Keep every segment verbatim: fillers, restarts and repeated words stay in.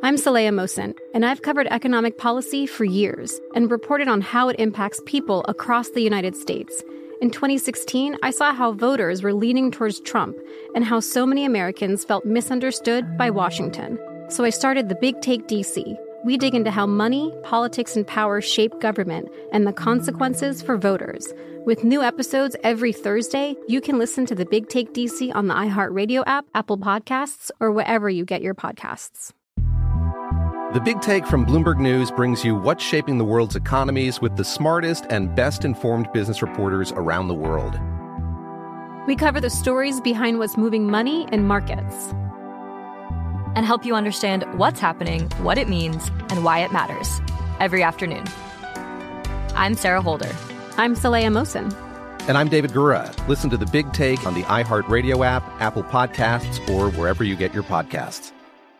I'm Saleha Mohsin, and I've covered economic policy for years and reported on how it impacts people across the United States. In twenty sixteen, I saw how voters were leaning towards Trump and how so many Americans felt misunderstood by Washington. So I started The Big Take D C. We dig into how money, politics, and power shape government and the consequences for voters. With new episodes every Thursday, you can listen to The Big Take D C on the iHeartRadio app, Apple Podcasts, or wherever you get your podcasts. The Big Take from Bloomberg News brings you what's shaping the world's economies with the smartest and best-informed business reporters around the world. We cover the stories behind what's moving money and markets, and help you understand what's happening, what it means, and why it matters every afternoon. I'm Sarah Holder. I'm Saleha Mohsin. And I'm David Gura. Listen to The Big Take on the iHeartRadio app, Apple Podcasts, or wherever you get your podcasts.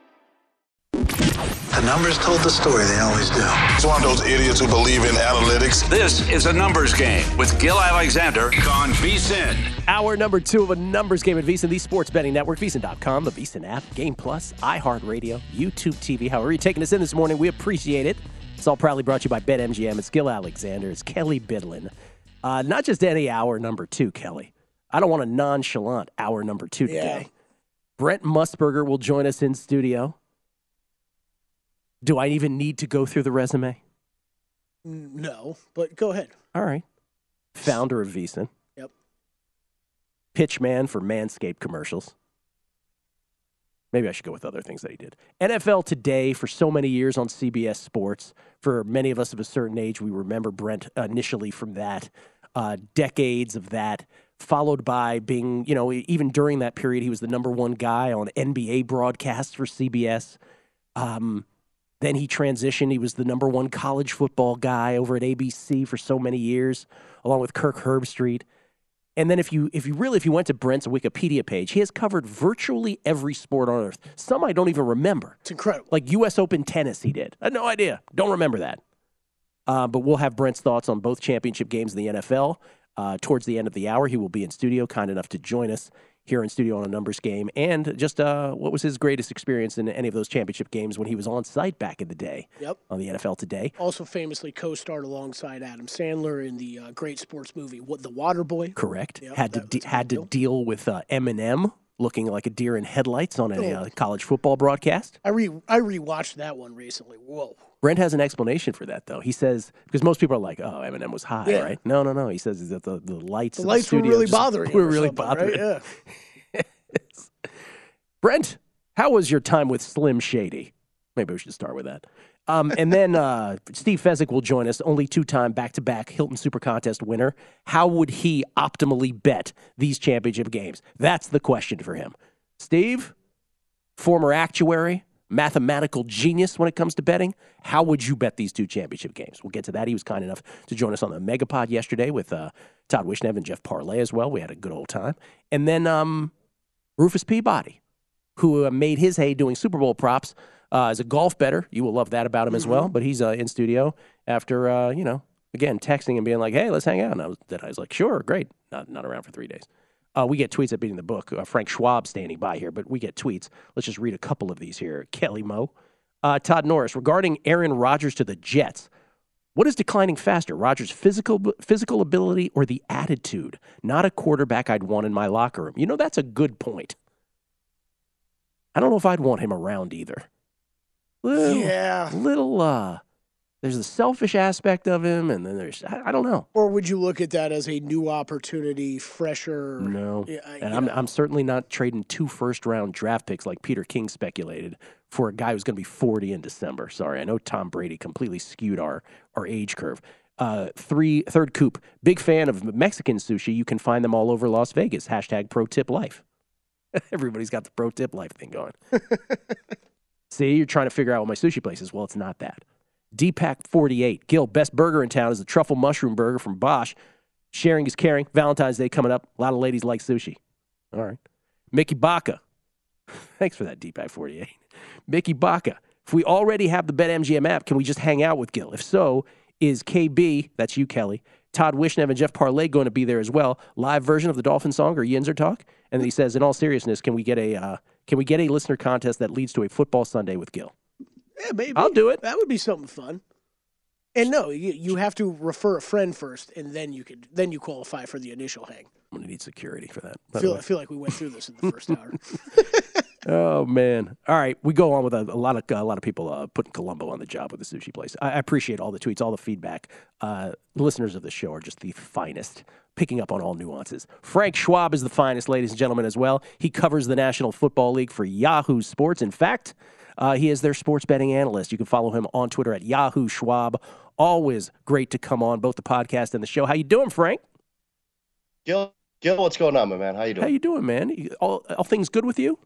The numbers told the story, they always do. It's one of those idiots who believe in analytics. This is a numbers game with Gil Alexander on VSiN. Hour number two of a numbers game at VSiN, the sports betting network, V S I N dot com, the VSiN app, Game Plus, iHeartRadio, YouTube T V. However you're taking us in this morning, we appreciate it. It's all proudly brought to you by BetMGM. It's Gil Alexander. It's Kelly Bidlin. Uh, not just any hour number two, Kelly. I don't want a nonchalant hour number two today. Yeah. Brent Musburger will join us in studio. Do I even need to go through the resume? No, but go ahead. All right. Founder of VSiN. Yep. Pitchman for Manscaped commercials. Maybe I should go with other things that he did. N F L Today for so many years on C B S Sports. For many of us of a certain age, we remember Brent initially from that. Uh, decades of that, followed by being, you know, even during that period, he was the number one guy on N B A broadcasts for C B S. Um... Then he transitioned. He was the number one college football guy over at A B C for so many years, along with Kirk Herbstreit. And then if you if you really, if you went to Brent's Wikipedia page, he has covered virtually every sport on earth. Some I don't even remember. It's incredible. Like U S Open tennis he did. I had no idea. Don't remember that. Uh, but we'll have Brent's thoughts on both championship games in the N F L. Uh, towards the end of the hour, he will be in studio, kind enough to join us here in studio on a numbers game. And just uh, what was his greatest experience in any of those championship games when he was on site back in the day yep. on the N F L Today. Also famously co-starred alongside Adam Sandler in the uh, great sports movie, What the Waterboy. Correct. Yep, had to de- had to deal with uh, Eminem looking like a deer in headlights on a oh. uh, college football broadcast. I re I rewatched that one recently. Whoa. Brent has an explanation for that, though. He says, because most people are like, oh, Eminem was high, yeah. right? No, no, no. He says that the, the lights the in lights the were really bothering him. Were really bothering right? Yeah. Brent, how was your time with Slim Shady? Maybe we should start with that. Um, and then uh, Steve Fezzik will join us, only two-time back-to-back Hilton Super Contest winner. How would he optimally bet these championship games? That's the question for him. Steve, former actuary, mathematical genius when it comes to betting. How would you bet these two championship games? We'll get to that. He was kind enough to join us on the Megapod yesterday with uh, Todd Wishnev and Jeff Parlay as well. We had a good old time. And then um, Rufus Peabody, who uh, made his hay doing Super Bowl props uh, as a golf bettor. You will love that about him mm-hmm. as well. But he's uh, in studio after, uh, you know, again, texting and being like, hey, let's hang out. And I was, that I was like, sure, great. Not, not around for three days. Uh, we get tweets at Beating the Book. Uh, Frank Schwab standing by here, but we get tweets. Let's just read a couple of these here. Kelly Moe. Uh, Todd Norris, regarding Aaron Rodgers to the Jets, what is declining faster, Rodgers' physical physical ability or the attitude? Not a quarterback I'd want in my locker room. You know, that's a good point. I don't know if I'd want him around either. Little, yeah. Little, uh... There's the selfish aspect of him, and then there's, I, I don't know. Or would you look at that as a new opportunity, fresher? No. Uh, and I'm, I'm certainly not trading two first-round draft picks like Peter King speculated for a guy who's going to be forty in December. Sorry, I know Tom Brady completely skewed our, our age curve. Uh, three, third coop, big fan of Mexican sushi. You can find them all over Las Vegas. Hashtag pro tip life. Everybody's got the pro tip life thing going. See, you're trying to figure out what my sushi place is. Well, it's not that. D-Pack forty-eight. Gil, best burger in town is the truffle mushroom burger from Bosch. Sharing is caring. Valentine's Day coming up. A lot of ladies like sushi. All right. Mickey Baca. Thanks for that, D-Pack forty-eight. Mickey Baca. If we already have the BetMGM app, can we just hang out with Gil? If so, is K B, that's you, Kelly, Todd Wishnev and Jeff Parlay going to be there as well? Live version of the Dolphin song or Yinzer Talk? And then he says, in all seriousness, can we get a uh, can we get a listener contest that leads to a football Sunday with Gil? Yeah, maybe. I'll do it. That would be something fun. And no, you, you have to refer a friend first, and then you could then you qualify for the initial hang. I'm going to need security for that. I feel, I feel like we went through this in the first hour. Oh, man. All right. We go on with a, a lot of a lot of people uh, putting Columbo on the job with the sushi place. I, I appreciate all the tweets, all the feedback. Uh, listeners of the show are just the finest, picking up on all nuances. Frank Schwab is the finest, ladies and gentlemen, as well. He covers the National Football League for Yahoo Sports. In fact, uh, he is their sports betting analyst. You can follow him on Twitter at Yahoo Schwab. Always great to come on both the podcast and the show. How you doing, Frank? Gil, Gil, what's going on, my man? How you doing? How you doing, man? All, all things good with you?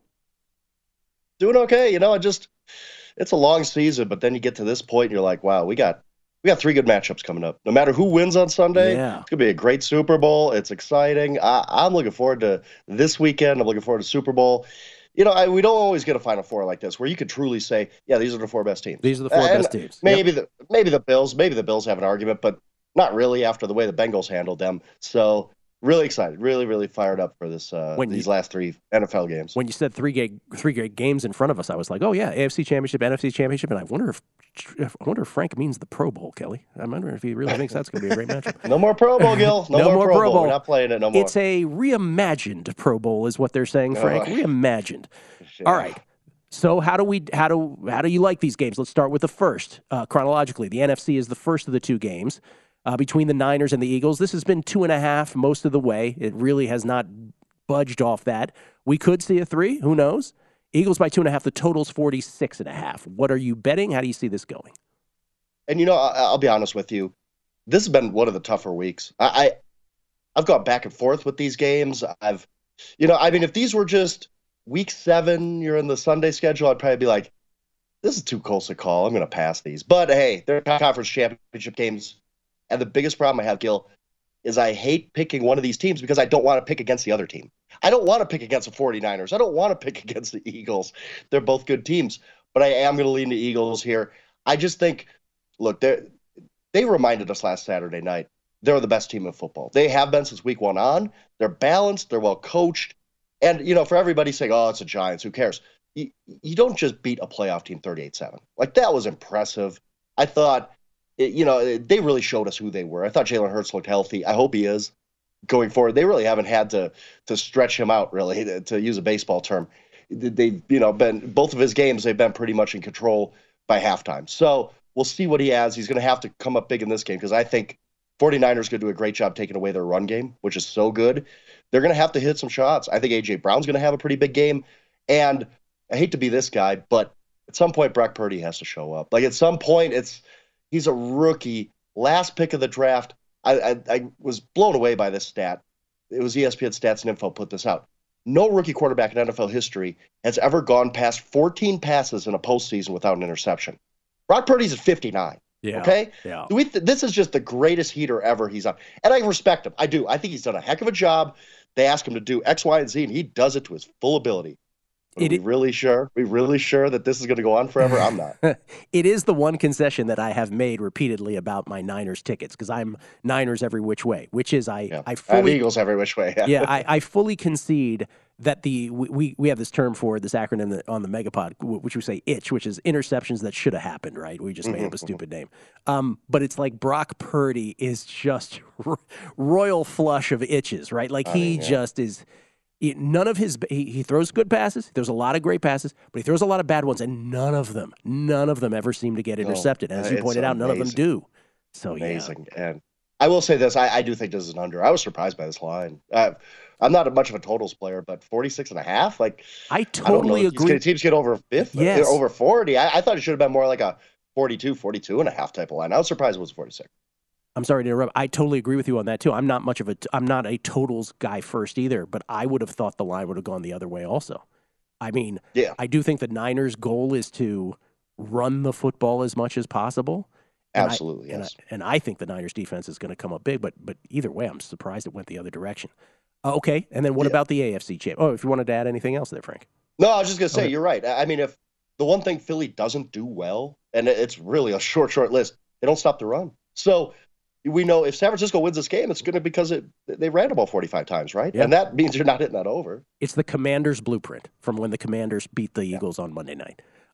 Doing okay. You know, I just it's a long season, but then you get to this point and you're like, wow, we got we got three good matchups coming up. No matter who wins on Sunday, yeah. It's gonna be a great Super Bowl. It's exciting. I, I'm looking forward to this weekend. I'm looking forward to Super Bowl. You know, I, we don't always get a Final Four like this where you could truly say, yeah, these are the four best teams. These are the four and best teams. Maybe yep. the maybe the Bills, maybe the Bills have an argument, but not really after the way the Bengals handled them. So really excited, really, really fired up for this uh, when these you, last three N F L games. When you said three great, three great games in front of us, I was like, oh yeah, A F C Championship, N F C Championship, and I wonder if I wonder if Frank means the Pro Bowl, Kelly. I wonder if he really thinks that's going to be a great matchup. No more Pro Bowl, Gil. No, no more, more Pro, Pro Bowl. Bowl. We're not playing it no more. It's a reimagined Pro Bowl, is what they're saying, Frank. Oh. Reimagined. Yeah. All right. So how do we how do how do you like these games? Let's start with the first uh, chronologically. The N F C is the first of the two games uh, between the Niners and the Eagles. This has been two and a half most of the way. It really has not budged off that. We could see a three. Who knows? Eagles by two and a half. The total's forty-six and a half. What are you betting? How do you see this going? And, you know, I, I'll be honest with you. This has been one of the tougher weeks. I, I, I've gone back and forth with these games. I've, you know, I mean, if these were just week seven, you're in the Sunday schedule, I'd probably be like, this is too close a call. I'm going to pass these. But, hey, they're conference championship games. And the biggest problem I have, Gil, is I hate picking one of these teams because I don't want to pick against the other team. I don't want to pick against the 49ers. I don't want to pick against the Eagles. They're both good teams. But I am going to lean the Eagles here. I just think, look, they reminded us last Saturday night they're the best team in football. They have been since week one on. They're balanced. They're well coached. And, you know, for everybody saying, oh, it's the Giants, who cares? You, you don't just beat a playoff team thirty-eight seven. Like, that was impressive. I thought, it, you know, they really showed us who they were. I thought Jalen Hurts looked healthy. I hope he is going forward. They really haven't had to to stretch him out, really, to, to use a baseball term. They've, you know, been both of his games, they've been pretty much in control by halftime. So we'll see what he has. He's going to have to come up big in this game because I think 49ers going to do a great job taking away their run game, which is so good. They're going to have to hit some shots. I think A J Brown's going to have a pretty big game. And I hate to be this guy, but at some point, Brock Purdy has to show up. Like, at some point, it's he's a rookie, last pick of the draft. I, I, I was blown away by this stat. It was E S P N Stats and Info put this out. No rookie quarterback in N F L history has ever gone past fourteen passes in a postseason without an interception. Brock Purdy's at fifty-nine. Yeah, okay? Yeah. We th- this is just the greatest heater ever he's on. And I respect him. I do. I think he's done a heck of a job. They ask him to do X, Y, and Z, and he does it to his full ability. Are It, we really sure? We really sure that this is going to go on forever? I'm not. It is the one concession that I have made repeatedly about my Niners tickets because I'm Niners every which way, which is I Yeah. I I'm fully Eagles every which way. Yeah, yeah I, I fully concede that the we, we have this term for it, this acronym that, on the Megapod, which we say itch, which is interceptions that should have happened, right? We just made up a stupid name. Um, but it's like Brock Purdy is just r- royal flush of itches, right? Like he mean, yeah. just is. He, none of his he, he throws good passes. There's a lot of great passes, but he throws a lot of bad ones, and none of them, none of them ever seem to get intercepted. As you it's pointed out, none of them amazing. do. So Amazing. And I will say this, I, I do think this is an under. I was surprised by this line. Uh, I'm not a much of a totals player, but forty-six and a half, like I I don't totally know. agree. Teams, teams get over fifty, Yes. over forty. I, I thought it should have been more like a forty-two, forty-two and a half type of line. I was surprised it was forty-six. I'm sorry to interrupt. I totally agree with you on that too. I'm not much of a I'm not a totals guy first either, but I would have thought the line would have gone the other way also. I mean, Yeah. I do think the Niners' goal is to run the football as much as possible. And I- Absolutely, and yes. I, and I think the Niners' defense is going to come up big, but but either way, I'm surprised it went the other direction. Uh, okay, and then what Yeah. about the A F C champ? Oh, if you wanted to add anything else there, Frank. No, I was just going to say, Okay. you're right. I I mean, if the one thing Philly doesn't do well, and it- it's really a short, short list, they don't stop the run. So we know if San Francisco wins this game, it's going to be because it, they ran the ball forty-five times, right? Yeah. And that means you're not hitting that over. It's the Commanders' blueprint from when the Commanders beat the Eagles on Monday night.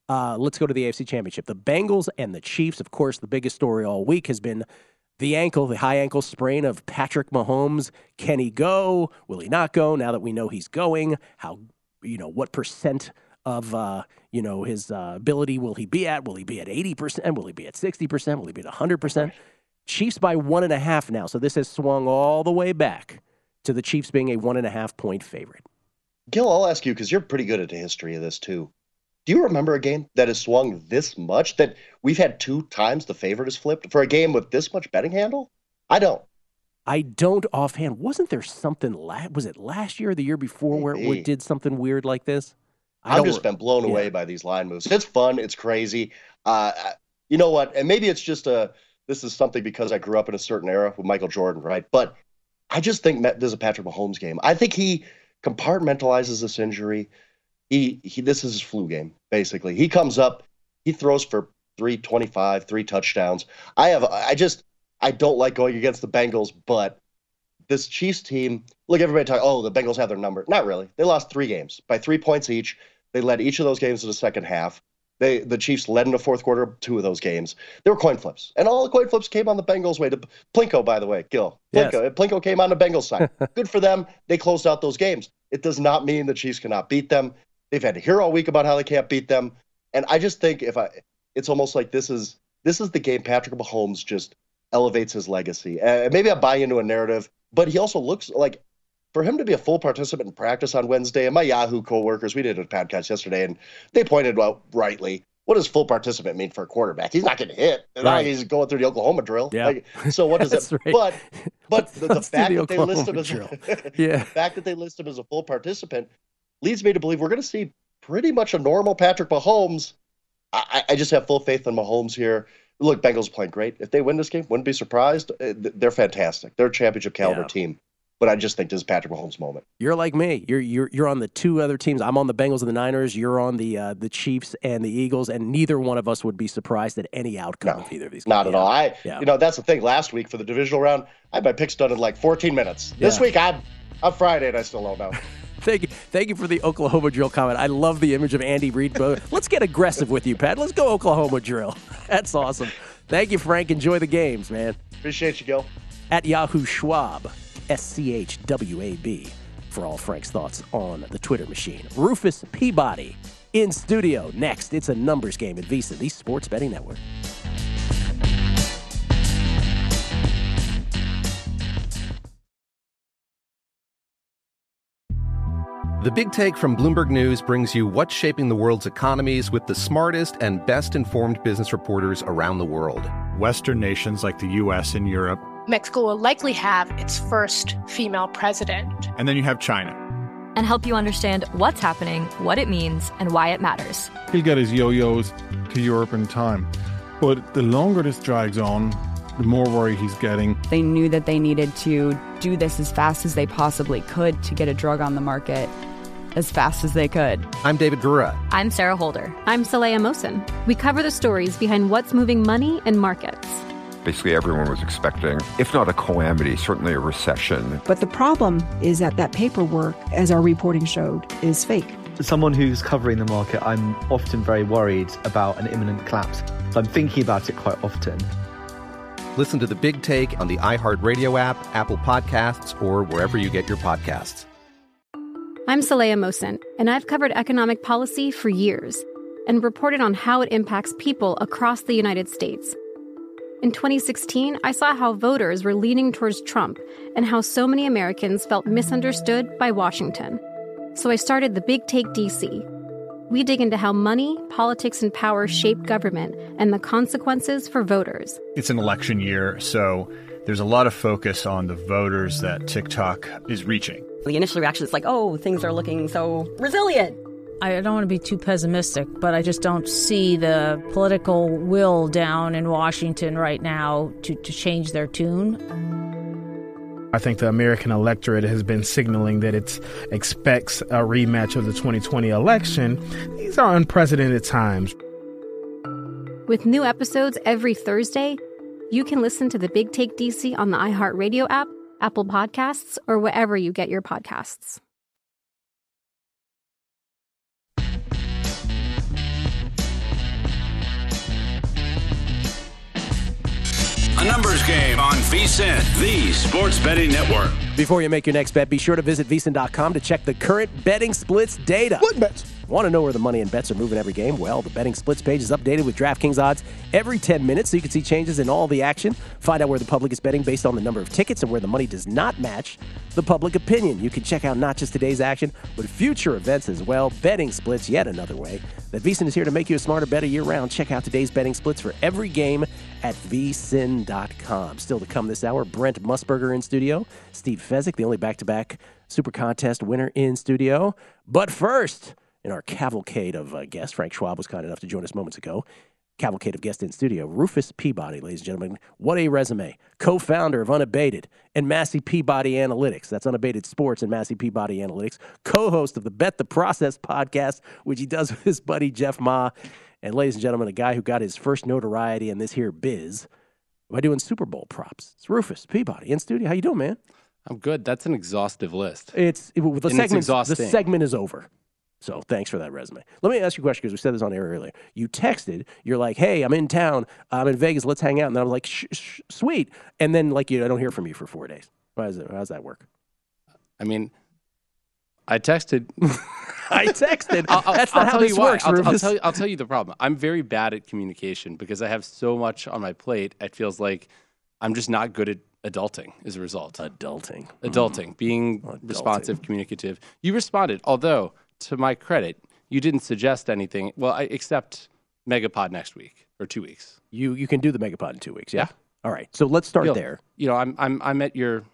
Uh, let's go to the A F C Championship. The Bengals and the Chiefs, of course, the biggest story all week has been the ankle, the high ankle sprain of Patrick Mahomes. Can he go? Will he not go? Now that we know he's going, how, you know, what percent of, uh, you know, his uh, ability will he be at? Will he be at eighty percent? Will he be at sixty percent? Will he be at one hundred percent? Chiefs by one and a half now. So this has swung all the way back to the Chiefs being a one and a half point favorite. Gil, I'll ask you, because you're pretty good at the history of this too. Do you remember a game that has swung this much, that we've had two times the favorite is flipped for a game with this much betting handle? I don't. I don't offhand. Wasn't there something, la- was it last year or the year before where Maybe. it did something weird like this? I I've don't- just been blown yeah. away by these line moves. It's fun. It's crazy. Uh, you know what? And maybe it's just a, this is something because I grew up in a certain era with Michael Jordan, right? But I just think this is a Patrick Mahomes game. I think he compartmentalizes this injury. He, he this is his flu game, basically. He comes up, he throws for three twenty-five, three touchdowns. I have I just I don't like going against the Bengals, but this Chiefs team, look, everybody talk, oh, the Bengals have their number. Not really. They lost three games by three points each. They led each of those games in the second half. They the Chiefs led in the fourth quarter two of those games. They were coin flips. And all the coin flips came on the Bengals' way. To Plinko, by the way, Gil. Plinko, Yes. Plinko came on the Bengals' side. Good for them. They closed out those games. It does not mean the Chiefs cannot beat them. They've had to hear all week about how they can't beat them. And I just think if I it's almost like this is this is the game Patrick Mahomes just elevates his legacy. Uh, maybe I'm buying into a narrative, but he also looks like, for him to be a full participant in practice on Wednesday, and my Yahoo coworkers, we did a podcast yesterday, and they pointed out rightly, what does full participant mean for a quarterback? He's not getting hit. It's not like he's going through the Oklahoma drill. Yeah. Like, so what does That's that? right. But but the, the Let's do fact the that they list him Oklahoma as drill. Yeah. the fact that they list him as a full participant leads me to believe we're going to see pretty much a normal Patrick Mahomes. I, I just have full faith in Mahomes here. Look, Bengals are playing great. If they win this game, wouldn't be surprised. They're fantastic. They're a championship caliber Yeah. team. But I just think this is Patrick Mahomes' moment. You're like me. You're you're you're on the two other teams. I'm on the Bengals and the Niners. You're on the uh, the Chiefs and the Eagles, and neither one of us would be surprised at any outcome No, of either of these. Not games. at all. I, Yeah. you know, that's the thing. Last week for the divisional round, I had my picks done in like fourteen minutes. This Yeah. week, I'm I'm Friday and I still don't know. Thank you, thank you for the Oklahoma drill comment. I love the image of Andy Reid. Let's get aggressive with you, Pat. Let's go Oklahoma drill. That's awesome. Thank you, Frank. Enjoy the games, man. Appreciate you, Gil. At Yahoo Schwab, S C H W A B, for all Frank's thoughts on the Twitter machine. Rufus Peabody in studio. Next, it's a numbers game at Visa, the Sports Betting Network. The Big Take from Bloomberg News brings you what's shaping the world's economies with the smartest and best-informed business reporters around the world. Western nations like the U S and Europe. Mexico will likely have its first female president. And then you have China. And help you understand what's happening, what it means, and why it matters. He'll get his yo-yos to Europe in time. But the longer this drags on, the more worry he's getting. They knew that they needed to do this as fast as they possibly could to get a drug on the market as fast as they could. I'm David Gura. I'm Sarah Holder. I'm Saleha Mohsen. We cover the stories behind what's moving money and markets. Basically, everyone was expecting, if not a calamity, certainly a recession. But the problem is that that paperwork, as our reporting showed, is fake. As someone who's covering the market, I'm often very worried about an imminent collapse. So I'm thinking about it quite often. Listen to The Big Take on the iHeartRadio app, Apple Podcasts, or wherever you get your podcasts. I'm Saleha Mohsen, and I've covered economic policy for years and reported on how it impacts people across the United States. In twenty sixteen, I saw how voters were leaning towards Trump and how so many Americans felt misunderstood by Washington. So I started the Big Take D C. We dig into how money, politics, and power shape government and the consequences for voters. It's an election year, so there's a lot of focus on the voters that TikTok is reaching. The initial reaction is like, oh, things are looking so resilient. I don't want to be too pessimistic, but I just don't see the political will down in Washington right now to, to change their tune. I think the American electorate has been signaling that it expects a rematch of the twenty twenty election. These are unprecedented times. With new episodes every Thursday, you can listen to the Big Take D C on the iHeartRadio app, Apple Podcasts, or wherever you get your podcasts. A numbers game on VSiN, the sports betting network. Before you make your next bet, be sure to visit V S I N dot com to check the current betting splits data. What bets? Want to know where the money and bets are moving every game? Well, the betting splits page is updated with DraftKings odds every ten minutes so you can see changes in all the action. Find out where the public is betting based on the number of tickets and where the money does not match the public opinion. You can check out not just today's action, but future events as well. Betting splits, yet another way that V S I N is here to make you a smarter, better year-round. Check out today's betting splits for every game at V S I N dot com. Still to come this hour, Brent Musburger in studio, Steve Fezzik, the only back-to-back Super Contest winner in studio. But first, in our cavalcade of uh, guests, Frank Schwab was kind enough to join us moments ago. Cavalcade of guests in studio. Rufus Peabody, ladies and gentlemen. What a resume. Co-founder of Unabated and Massey Peabody Analytics. That's Unabated Sports and Massey Peabody Analytics. Co-host of the Bet the Process podcast, which he does with his buddy Jeff Ma. And ladies and gentlemen, a guy who got his first notoriety in this here biz by doing Super Bowl props. It's Rufus Peabody in studio. How you doing, man? I'm good. That's an exhaustive list. It's it, the and segment. It's exhausting. The segment is over. So thanks for that resume. Let me ask you a question because we said this on air earlier. You texted. You're like, "Hey, I'm in town. I'm in Vegas. Let's hang out." And then I'm like, shh, shh, "Sweet." And then like you, I don't hear from you for four days. How does it? How does that work? I mean, I texted. I texted. I'll, That's I'll not how tell this you why. works. I'll, I'll tell you. I'll tell you the problem. I'm very bad at communication because I have so much on my plate. It feels like I'm just not good at adulting as a result. Adulting. Adulting. Mm. Being adulting. responsive, communicative. You responded, although to my credit, you didn't suggest anything. Well, I, except Megapod next week or two weeks. You you can do the Megapod in two weeks. Yeah. yeah. All right. So let's start You'll, there. You know, I'm I'm I'm at your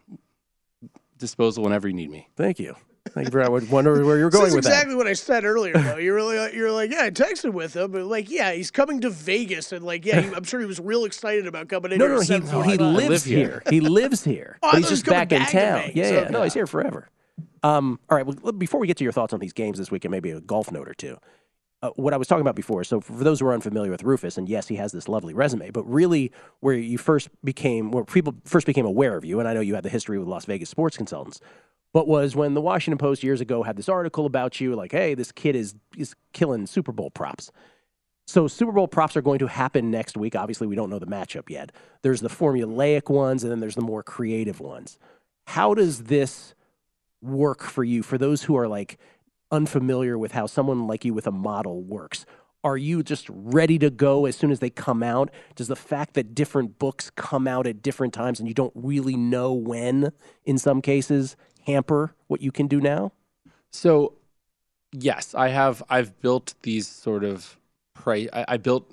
disposal whenever you need me. Thank you. Thank you for. I would wonder where you're going This is with exactly that. what I said earlier, though. You're really, you're like, yeah, I texted with him, but like, yeah, he's coming to Vegas, and like, yeah, he, I'm sure he was real excited about coming in. No, here no, at he, he lives here. here. He lives here. Oh, I but he's thought just he was back coming in back to town. Vegas. Yeah, yeah. Okay. No, he's here forever. Um, all right. Well, before we get to your thoughts on these games this week and maybe a golf note or two, uh, what I was talking about before. So for those who are unfamiliar with Rufus, and yes, he has this lovely resume, but really where you first became, where people first became aware of you, and I know you had the history with Las Vegas Sports Consultants, but was when the Washington Post years ago had this article about you, like, hey, this kid is is killing Super Bowl props. So Super Bowl props are going to happen next week. Obviously, we don't know the matchup yet. There's the formulaic ones, and then there's the more creative ones. How does this work for you, for those who are, like, unfamiliar with how someone like you with a model works? Are you just ready to go as soon as they come out? Does the fact that different books come out at different times and you don't really know when, in some cases, hamper what you can do now? So, yes, I have. I've built these sort of price. I, I built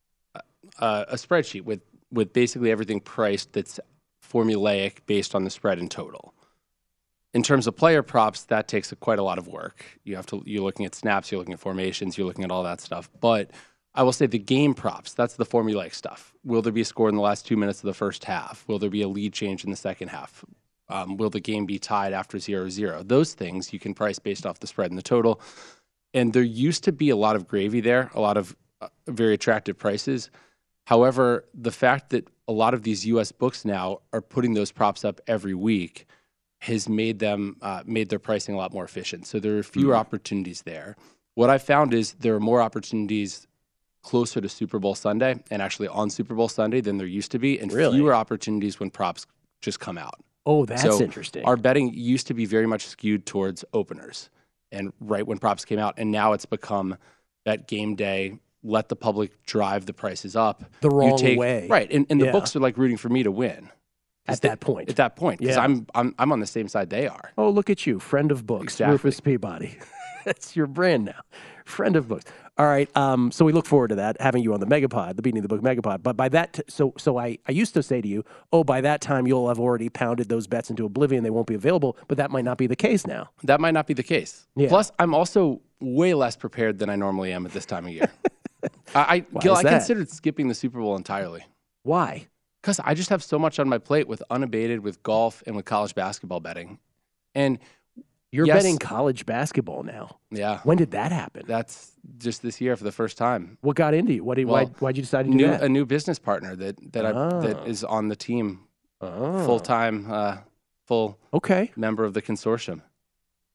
a, a spreadsheet with with basically everything priced that's formulaic based on the spread in total. In terms of player props, that takes a, quite a lot of work. You have to. You're looking at snaps. You're looking at formations. You're looking at all that stuff. But I will say the game props. That's the formulaic stuff. Will there be a score in the last two minutes of the first half? Will there be a lead change in the second half? Um, will the game be tied after zero zero? Those things you can price based off the spread and the total. And there used to be a lot of gravy there, a lot of uh, very attractive prices. However, the fact that a lot of these U S books now are putting those props up every week has made them uh, made their pricing a lot more efficient. So there are fewer mm-hmm. opportunities there. What I found is there are more opportunities closer to Super Bowl Sunday and actually on Super Bowl Sunday than there used to be, and really? fewer opportunities when props just come out. Oh, that's so interesting. Our betting used to be very much skewed towards openers and right when props came out, and now it's become that game day, let the public drive the prices up. The wrong you take, way. Right, and, and the yeah. books are like rooting for me to win. At that point. At that point, because yeah. I'm, I'm I'm on the same side they are. Oh, look at you, friend of books, exactly. Rufus Peabody. That's your brand now, friend of books. All right, um, so we look forward to that, having you on the Megapod, the Beating of the Book Megapod. But by that, t- so so I, I used to say to you, oh, by that time you'll have already pounded those bets into oblivion, they won't be available, but that might not be the case now. That might not be the case. Yeah. Plus, I'm also way less prepared than I normally am at this time of year. I, I, Gil, I that? considered skipping the Super Bowl entirely. Why? Because I just have so much on my plate with Unabated, with golf, and with college basketball betting. And You're yes, betting college basketball now. Yeah. When did that happen? That's just this year for the first time. What got into you? What did, well, why why'd you decide to do new, that? A new business partner that that oh. I, that is on the team, oh. full time, uh, full okay member of the consortium.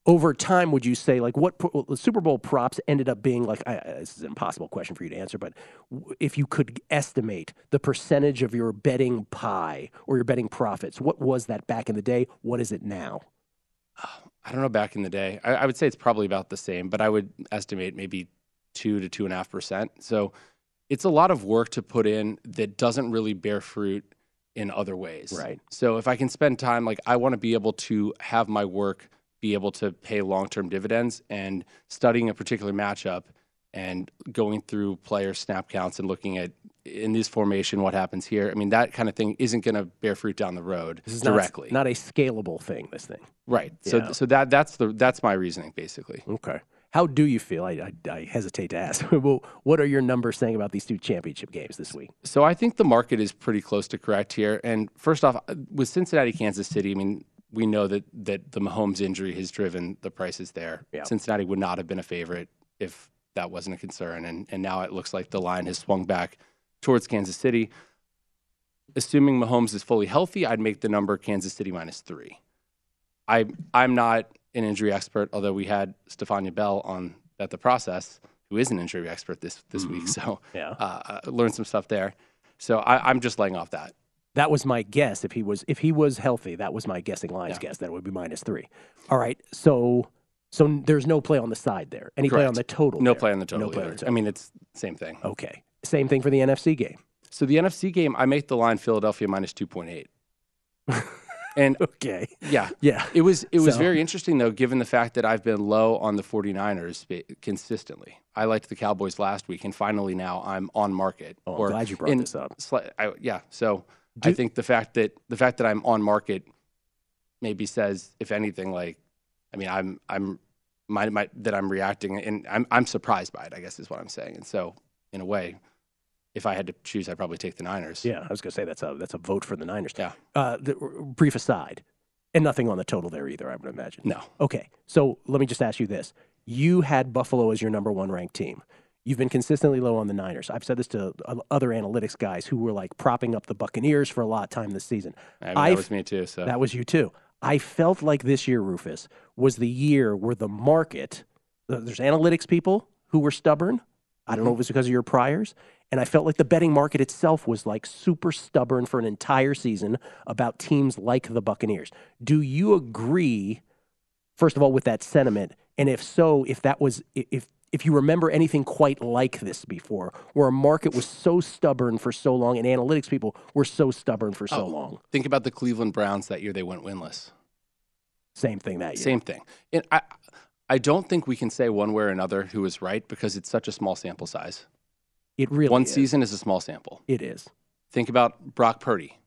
over time, would you say, like, what well, the Super Bowl props ended up being like? I, this is an impossible question for you to answer, but if you could estimate the percentage of your betting pie or your betting profits, what was that back in the day? What is it now? I don't know. Back in the day, I, I would say it's probably about the same, but I would estimate maybe two to two and a half percent. So it's a lot of work to put in that doesn't really bear fruit in other ways. Right. So if I can spend time, like I want to be able to have my work be able to pay long-term dividends, and studying a particular matchup and going through player snap counts and looking at in this formation what happens here. I mean, that kind of thing isn't going to bear fruit down the road this is directly. Not, not a scalable thing, this thing. Right. Yeah. So so that that's the that's my reasoning basically. Okay. How do you feel? I, I, I hesitate to ask. Well, what are your numbers saying about these two championship games this week? So I think the market is pretty close to correct here. And first off, with Cincinnati, Kansas City, I mean, we know that that the Mahomes injury has driven the prices there. Yeah. Cincinnati would not have been a favorite if that wasn't a concern. And, and now it looks like the line has swung back towards Kansas City. Assuming Mahomes is fully healthy, I'd make the number Kansas City minus three. I, I'm not an injury expert, although we had Stephania Bell on at the process, who is an injury expert this, this mm-hmm. week. So yeah. uh, learned some stuff there. So I, I'm just laying off that. That was my guess. If he was if he was healthy, that was my guessing lines Yeah. guess. That it would be minus three. All right. So so there's no play on the side there. Any play Correct. on the total? No there? play on the total. No play on either. the total. I mean, it's the same thing. Okay. Same thing for the N F C game. So the N F C game, I make the line Philadelphia minus two point eight. And okay. Yeah. Yeah. It was it was So- very interesting, though, given the fact that I've been low on the 49ers ba- consistently. I liked the Cowboys last week, and finally now I'm on market. Oh, I'm glad you brought in this up. sli- I, yeah. So Do- I think the fact that the fact that I'm on market maybe says, if anything, like, I mean, I'm I'm my, my that I'm reacting, and I'm I'm surprised by it, I guess is what I'm saying. And so, in a way, if I had to choose, I'd probably take the Niners. Yeah, I was going to say that's a that's a vote for the Niners. Yeah. Uh, the, brief aside, and nothing on the total there either, I would imagine. No. Okay, so let me just ask you this: you had Buffalo as your number one ranked team. You've been consistently low on the Niners. I've said this to other analytics guys who were like propping up the Buccaneers for a lot of time this season. I mean, that was me too. So that was you too. I felt like this year, Rufus, was the year where the market. There's analytics people who were stubborn. I don't know if it was because of your priors. And I felt like the betting market itself was like super stubborn for an entire season about teams like the Buccaneers. Do you agree, first of all, with that sentiment? And if so, if that was, if if you remember anything quite like this before, where a market was so stubborn for so long and analytics people were so stubborn for so Oh, long? Think about the Cleveland Browns that year; they went winless. Same thing that year. Same thing. And I, I don't think we can say one way or another who is right because it's such a small sample size. It really One is. season is a small sample. It is. Think about Brock Purdy.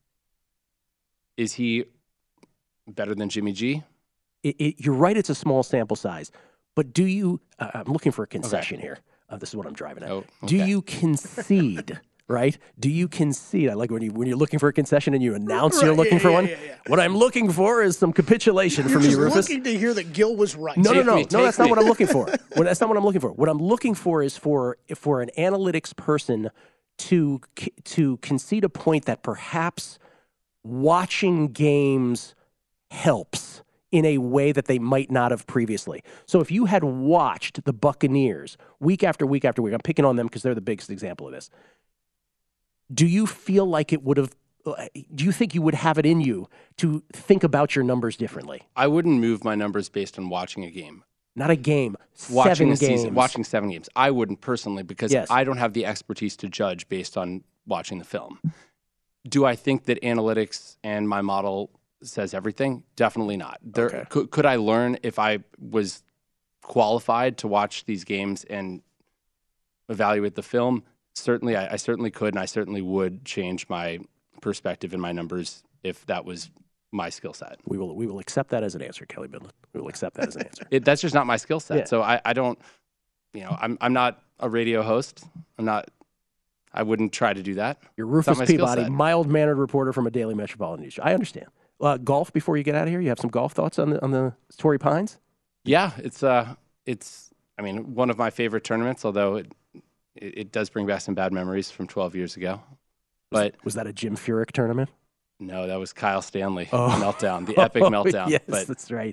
Is he better than Jimmy G? It, it, you're right, it's a small sample size. But do you, uh, I'm looking for a concession Okay. here. Uh, this is what I'm driving at. Oh, Do okay. you concede, right? Do you concede? I like when, you, when you're looking for a concession and you announce you're Right, looking yeah, for yeah, one. yeah, yeah. What I'm looking for is some capitulation You're from you, just Rufus. looking to hear that Gil was right. No, no, Take no, me, no. take That's not me. what I'm looking for. Well, that's not what I'm looking for. What I'm looking for is for for an analytics person to to concede a point that perhaps watching games helps in a way that they might not have previously. So if you had watched the Buccaneers week after week after week, I'm picking on them because they're the biggest example of this. Do you feel like it would have? Do you think you would have it in you to think about your numbers differently? I wouldn't move my numbers based on watching a game. Not a game, Watching seven a games. season, watching seven games. I wouldn't personally because Yes. I don't have the expertise to judge based on watching the film. Do I think that analytics and my model says everything? Definitely not. There, Okay. could, could I learn if I was qualified to watch these games and evaluate the film? Certainly, I, I certainly could, and I certainly would change my perspective and my numbers if that was my skill set. We will we will accept that as an answer, Kelly Bidlin. We will accept that as an answer. It, that's just not my skill set. Yeah. So I, I don't, you know, I'm I'm not a radio host. I'm not. I wouldn't try to do that. You're It's not Rufus my skill Peabody, set. mild-mannered reporter from a daily metropolitan news. I understand. Uh, golf before you get out of here. You have some golf thoughts on the on the Torrey Pines? Yeah, it's uh, it's. I mean, one of my favorite tournaments. Although it it, it does bring back some bad memories from twelve years ago. But Was that a Jim Furyk tournament? no, that was Kyle Stanley Oh. meltdown, the epic Oh, meltdown. Yes, but that's right.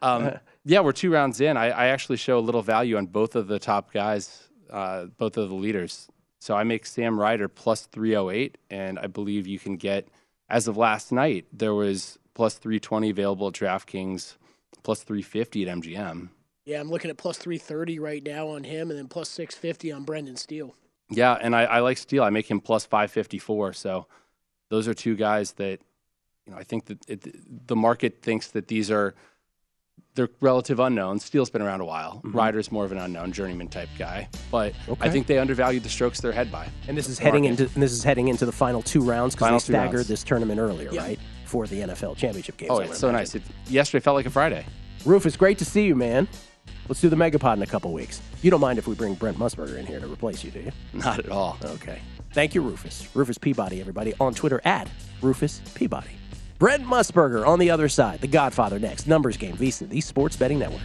Um, yeah, we're two rounds in. I, I actually show a little value on both of the top guys, uh, both of the leaders. So I make Sam Ryder plus three oh eight, and I believe you can get, as of last night, there was plus three twenty available at DraftKings, plus three fifty at M G M. Yeah, I'm looking at plus three thirty right now on him, and then plus six fifty on Brendan Steele. Yeah, and I, I like Steele. I make him plus five fifty-four. So those are two guys that, you know, I think that it, the market thinks that these are, they're relative unknowns. Steele's been around a while. Mm-hmm. Ryder's more of an unknown journeyman type guy, but okay. I think they undervalued the strokes they're ahead by. And this is heading market. into and this is heading into the final two rounds because they staggered rounds. this tournament earlier, yeah. right? For the N F L championship games. Oh, it's so nice. It, yesterday felt like a Friday. Rufus, great to see you, man. Let's do the Megapod in a couple weeks. You don't mind if we bring Brent Musburger in here to replace you, do you? Not at all. Okay. Thank you, Rufus. Rufus Peabody, everybody, on Twitter at Rufus Peabody. Brent Musburger on the other side. The Godfather next. Numbers Game, VSiN, the Sports Betting Network.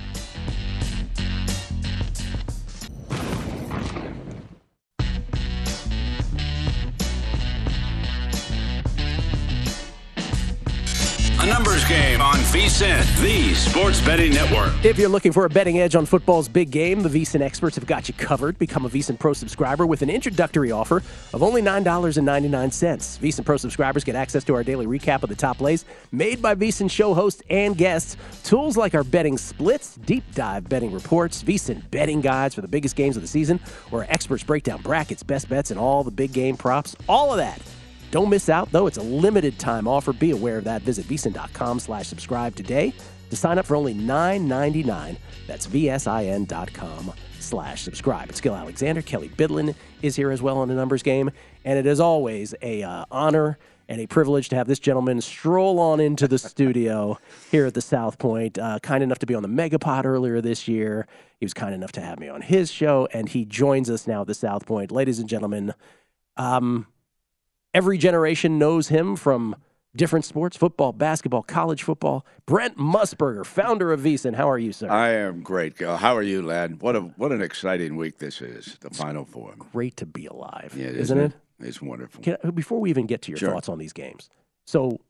A Numbers Game on VSiN, the Sports Betting Network. If you're looking for a betting edge on football's big game, the VSiN experts have got you covered. Become a VSiN Pro subscriber with an introductory offer of only nine dollars and ninety-nine cents. VSiN Pro subscribers get access to our daily recap of the top plays made by VSiN show hosts and guests, tools like our betting splits, deep dive betting reports, VSiN betting guides for the biggest games of the season, where our experts break down brackets, best bets, and all the big game props. All of that. Don't miss out, though. It's a limited time offer. Be aware of that. Visit VSiN.com slash subscribe today to sign up for only nine ninety-nine. That's VSIN.com slash subscribe. It's Gil Alexander. Kelly Bidlin is here as well on the Numbers Game. And it is always a uh, honor and a privilege to have this gentleman stroll on into the studio here at the South Point. Uh, kind enough to be on the Megapod earlier this year. He was kind enough to have me on his show, and he joins us now at the South Point. Ladies and gentlemen, um... every generation knows him from different sports, football, basketball, college football. Brent Musburger, founder of VSiN. How are you, sir? I am great, Gil. How are you, lad? What a what an exciting week this is, the Final Four. Great to be alive, yeah, isn't, isn't it? it? It's wonderful. Can, before we even get to your sure. thoughts on these games, so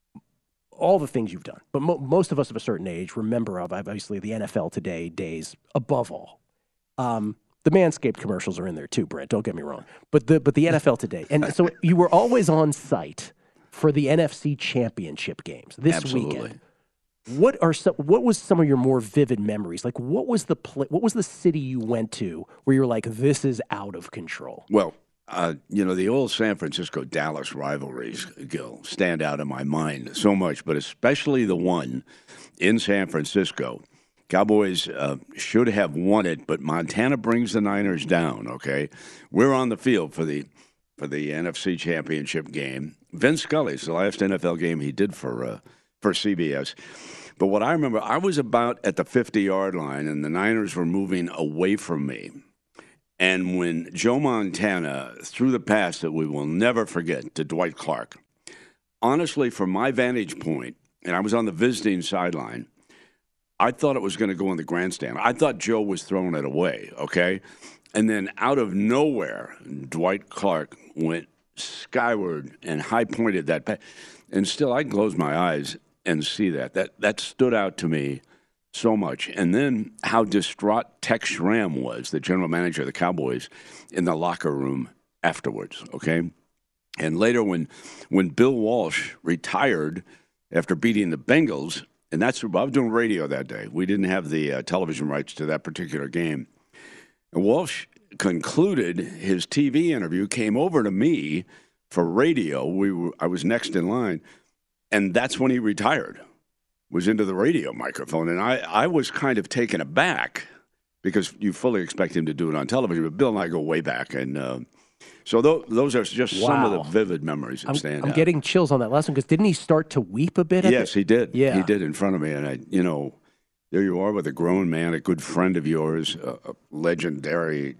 all the things you've done, but mo- most of us of a certain age remember of, obviously, the N F L Today days above all. Um The Manscaped commercials are in there too, Brent. Don't get me wrong. But the but the N F L Today. And so you were always on site for the N F C Championship games this Absolutely. weekend. What are some, what was some of your more vivid memories? Like what was the pl- what was the city you went to where you were like, this is out of control? Well, uh, you know, the old San Francisco-Dallas rivalries, Gil, stand out in my mind so much, but especially the one in San Francisco. Cowboys uh, should have won it, but Montana brings the Niners down, okay? We're on the field for the for the N F C Championship game. Vin Scully's the last N F L game he did for uh, for C B S. But what I remember, I was about at the fifty-yard line, and the Niners were moving away from me. And when Joe Montana threw the pass that we will never forget to Dwight Clark, honestly, from my vantage point, and I was on the visiting sideline, I thought it was going to go in the grandstand. I thought Joe was throwing it away, okay? And then out of nowhere, Dwight Clark went skyward and high-pointed that pass. And still, I can close my eyes and see that. That that stood out to me so much. And then how distraught Tex Schramm was, the general manager of the Cowboys, in the locker room afterwards, okay? And later when when Bill Walsh retired after beating the Bengals, and that's I was doing radio that day. We didn't have the uh, television rights to that particular game. And Walsh concluded his T V interview, came over to me for radio. We were, I was next in line, and that's when he retired, was into the radio microphone. And I, I was kind of taken aback because you fully expect him to do it on television. But Bill and I go way back, and uh, so th- those are just wow. some of the vivid memories that I'm, stand I'm out. getting chills on that last one because didn't he start to weep a bit? At Yes, the... he did. Yeah. He did in front of me. And, I, you know, there you are with a grown man, a good friend of yours, a, a legendary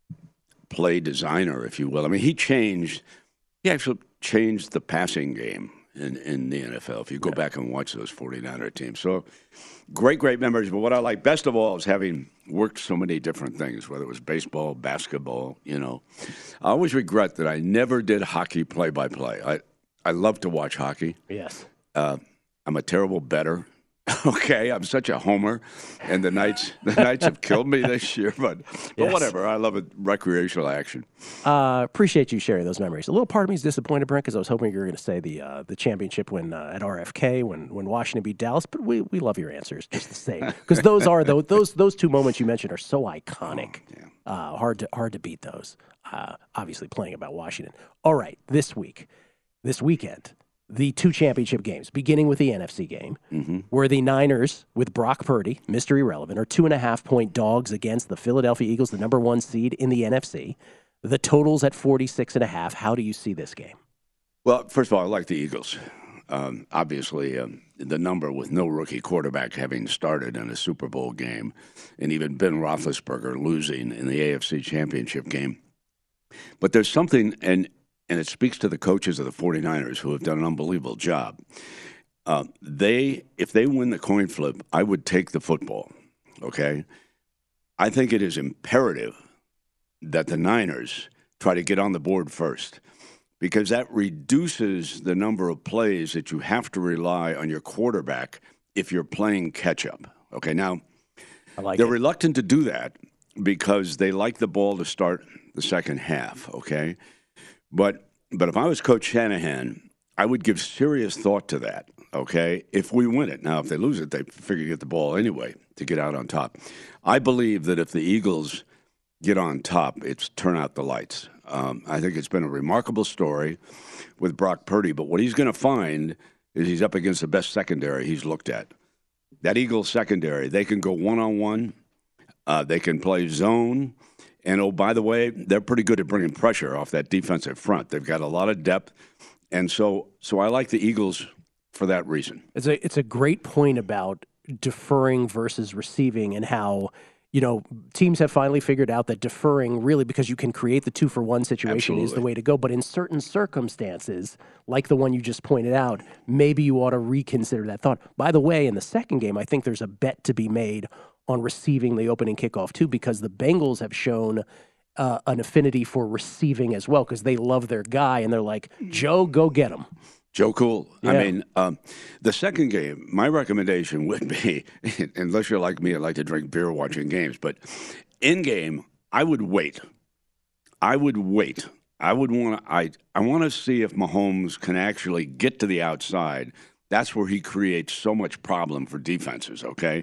play designer, if you will. I mean, he changed, he actually changed the passing game in, in the N F L, if you go yeah. back and watch those forty-niner teams. So great, great memories. But what I like best of all is having worked so many different things, whether it was baseball, basketball, you know. I always regret that I never did hockey play-by-play. I, I love to watch hockey. Yes. Uh, I'm a terrible bettor. Okay, I'm such a homer, and the Knights the Knights have killed me this year, but but Yes. whatever. I love it. Recreational action. Uh, appreciate you sharing those memories. A little part of me is disappointed, Brent, because I was hoping you were going to say the uh, the championship when uh, at R F K when when Washington beat Dallas. But we, we love your answers just the same because those are those those those two moments you mentioned are so iconic. Oh, yeah. uh, hard to hard to beat those. Uh, obviously, playing about Washington. All right, this week, this weekend. The two championship games, beginning with the N F C game, mm-hmm. where the Niners, with Brock Purdy, Mister Irrelevant, are two and a half point dogs against the Philadelphia Eagles, the number one seed in the N F C. The total's at forty-six and a half. How do you see this game? Well, first of all, I like the Eagles. Um, obviously, um, the number with no rookie quarterback having started in a Super Bowl game, and even Ben Roethlisberger losing in the A F C Championship game. But there's something, and And it speaks to the coaches of the 49ers who have done an unbelievable job. Uh, they, if they win the coin flip, I would take the football, okay? I think it is imperative that the Niners try to get on the board first because that reduces the number of plays that you have to rely on your quarterback if you're playing catch-up, okay? Now, I like they're it. reluctant to do that because they like the ball to start the second half, okay? But but if I was Coach Shanahan, I would give serious thought to that, okay, if we win it. Now, if they lose it, they figure to get the ball anyway to get out on top. I believe that if the Eagles get on top, it's turn out the lights. Um, I think it's been a remarkable story with Brock Purdy, but what he's going to find is he's up against the best secondary he's looked at. That Eagles secondary, they can go one-on-one. Uh, they can play zone. And, oh, by the way, they're pretty good at bringing pressure off that defensive front. They've got a lot of depth. And so so I like the Eagles for that reason. It's a, it's a great point about deferring versus receiving and how, you know, teams have finally figured out that deferring really because you can create the two-for-one situation Absolutely. is the way to go. But in certain circumstances, like the one you just pointed out, maybe you ought to reconsider that thought. By the way, in the second game, I think there's a bet to be made on receiving the opening kickoff, too, because the Bengals have shown uh, an affinity for receiving as well because they love their guy, and they're like, Joe, go get him. Joe Cool. Yeah. I mean, um, the second game, my recommendation would be, unless you're like me and like to drink beer watching games, but in game, I would wait. I would wait. I would want to. I I want to see if Mahomes can actually get to the outside. That's where he creates so much problem for defenses. Okay.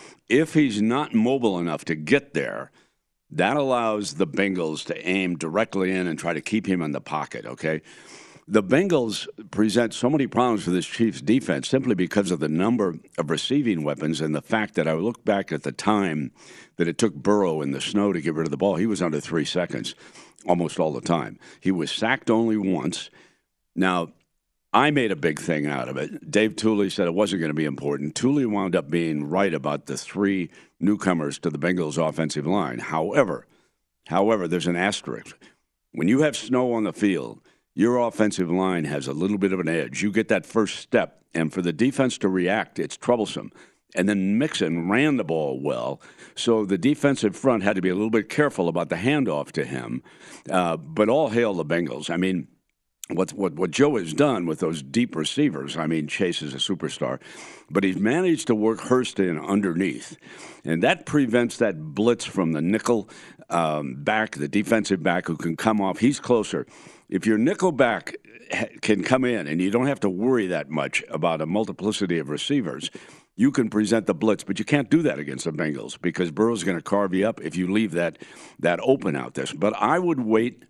If he's not mobile enough to get there, that allows the Bengals to aim directly in and try to keep him in the pocket, okay? The Bengals present so many problems for this Chiefs defense simply because of the number of receiving weapons and the fact that I look back at the time that it took Burrow in the snow to get rid of the ball. He was under three seconds almost all the time. He was sacked only once. Now, I made a big thing out of it. Dave Tooley said it wasn't going to be important. Tooley wound up being right about the three newcomers to the Bengals offensive line. However, however, there's an asterisk. When you have snow on the field, your offensive line has a little bit of an edge. You get that first step, and for the defense to react, it's troublesome. And then Mixon ran the ball well, so the defensive front had to be a little bit careful about the handoff to him. Uh, but all hail the Bengals. I mean, What, what what Joe has done with those deep receivers, I mean, Chase is a superstar, but he's managed to work Hurst in underneath, and that prevents that blitz from the nickel um, back, the defensive back who can come off. He's closer. If your nickel back can come in and you don't have to worry that much about a multiplicity of receivers, you can present the blitz, but you can't do that against the Bengals because Burrow's going to carve you up if you leave that that open out there. But I would wait.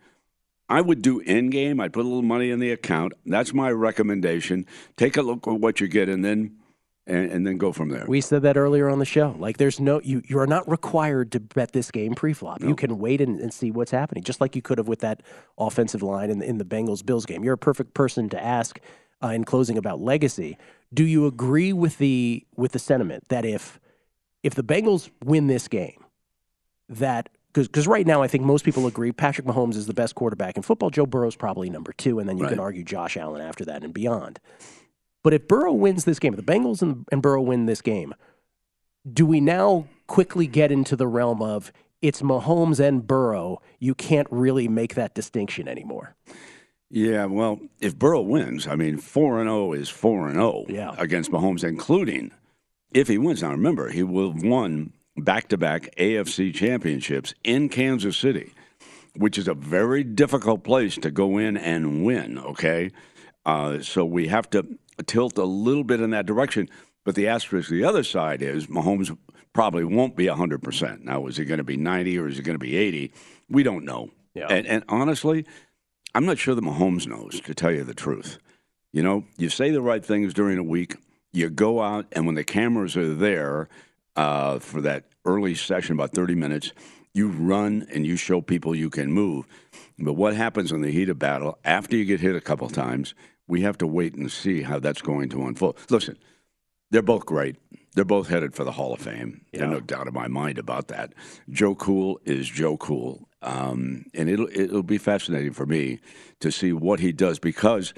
I would do in-game. I'd put a little money in the account. That's my recommendation. Take a look at what you get and then and, and then go from there. We said that earlier on the show. Like, there's no you. You are not required to bet this game pre-flop. No. You can wait and, and see what's happening, just like you could have with that offensive line in, in the Bengals-Bills game. You're a perfect person to ask uh, in closing about legacy. Do you agree with the with the sentiment that if if the Bengals win this game, that Because right now, I think most people agree Patrick Mahomes is the best quarterback in football. Joe Burrow's probably number two, and then you right. can argue Josh Allen after that and beyond. But if Burrow wins this game, if the Bengals and, and Burrow win this game, do we now quickly get into the realm of it's Mahomes and Burrow? You can't really make that distinction anymore. Yeah, well, if Burrow wins, I mean, four and oh is four and oh yeah. against Mahomes, including if he wins. Now, remember, he will have won back-to-back A F C championships in Kansas City, which is a very difficult place to go in and win, okay? Uh, so we have to tilt a little bit in that direction. But the asterisk, the other side is Mahomes probably won't be one hundred percent. Now, is he going to be ninety or is he going to be eighty? We don't know. Yeah. And, and honestly, I'm not sure that Mahomes knows, to tell you the truth. You know, you say the right things during a week, you go out, and when the cameras are there uh, for that early session, about thirty minutes, you run and you show people you can move. But what happens in the heat of battle, after you get hit a couple times, we have to wait and see how that's going to unfold. Listen, they're both great. They're both headed for the Hall of Fame. Yeah. There's no doubt in my mind about that. Joe Cool is Joe Cool. Um, and it'll it'll be fascinating for me to see what he does, because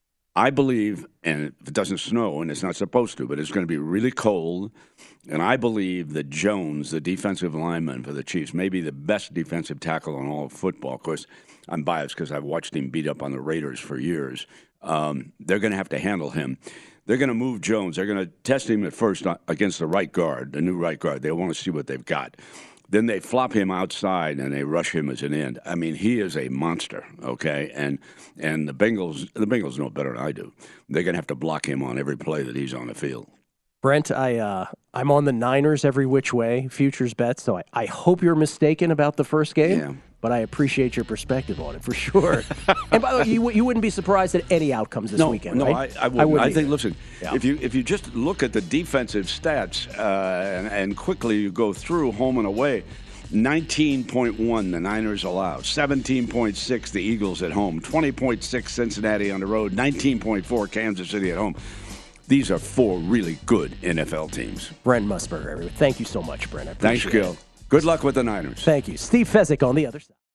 I believe, and if it doesn't snow, and it's not supposed to, but it's going to be really cold, and I believe that Jones, the defensive lineman for the Chiefs, may be the best defensive tackle in all of football. Of course, I'm biased because I've watched him beat up on the Raiders for years. Um, they're going to have to handle him. They're going to move Jones. They're going to test him at first against the right guard, the new right guard. They want to see what they've got. Then they flop him outside and they rush him as an end. I mean, he is a monster, okay? And and the Bengals, the Bengals know better than I do. They're going to have to block him on every play that he's on the field. Brent, I, uh, I'm on the Niners every which way, futures bets, so I, I hope you're mistaken about the first game, yeah. But I appreciate your perspective on it for sure. And by the way, you, you wouldn't be surprised at any outcomes this no, weekend, no, right? No, I, I wouldn't. I, I think, either. listen, yeah. if you if you just look at the defensive stats uh, and, and quickly you go through home and away, nineteen point one the Niners allow, seventeen point six the Eagles at home, twenty point six Cincinnati on the road, nineteen point four Kansas City at home. These are four really good N F L teams. Brent Musburger, everyone. Thank you so much, Brent. I appreciate Thanks, Gil. it. Good luck with the Niners. Thank you. Steve Fezzik on the other side.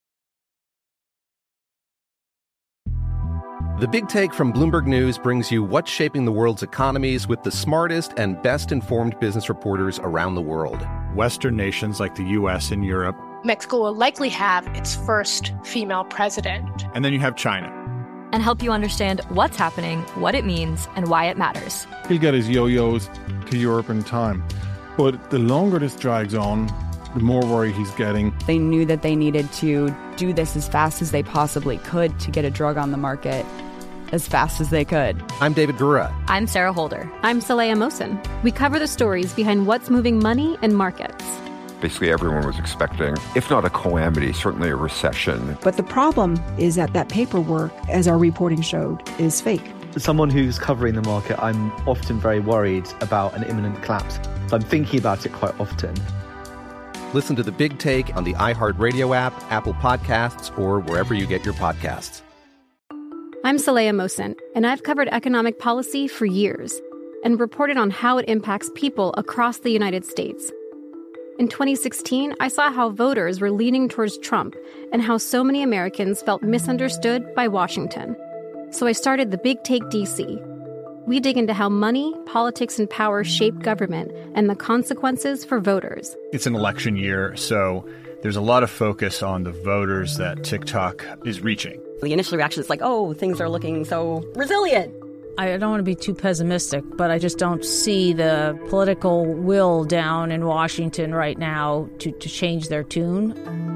The Big Take from Bloomberg News brings you what's shaping the world's economies with the smartest and best-informed business reporters around the world. Western nations like the U S and Europe. Mexico will likely have its first female president. And then you have China. And help you understand what's happening, what it means, and why it matters. He'll get his yo-yos to Europe in time. But the longer this drags on, the more worry he's getting. They knew that they needed to do this as fast as they possibly could to get a drug on the market as fast as they could. I'm David Gura. I'm Sarah Holder. I'm Saleha Mohsen. We cover the stories behind what's moving money and markets. Basically, everyone was expecting, if not a calamity, certainly a recession. But the problem is that that paperwork, as our reporting showed, is fake. As someone who's covering the market, I'm often very worried about an imminent collapse. I'm thinking about it quite often. Listen to The Big Take on the iHeartRadio app, Apple Podcasts, or wherever you get your podcasts. I'm Saleha Mohsen, and I've covered economic policy for years and reported on how it impacts people across the United States. In twenty sixteen, I saw how voters were leaning towards Trump and how so many Americans felt misunderstood by Washington. So I started The Big Take D C. We dig into how money, politics, and power shape government and the consequences for voters. It's an election year, so there's a lot of focus on the voters that TikTok is reaching. The initial reaction is like, oh, things are looking so resilient. I don't want to be too pessimistic, but I just don't see the political will down in Washington right now to, to change their tune.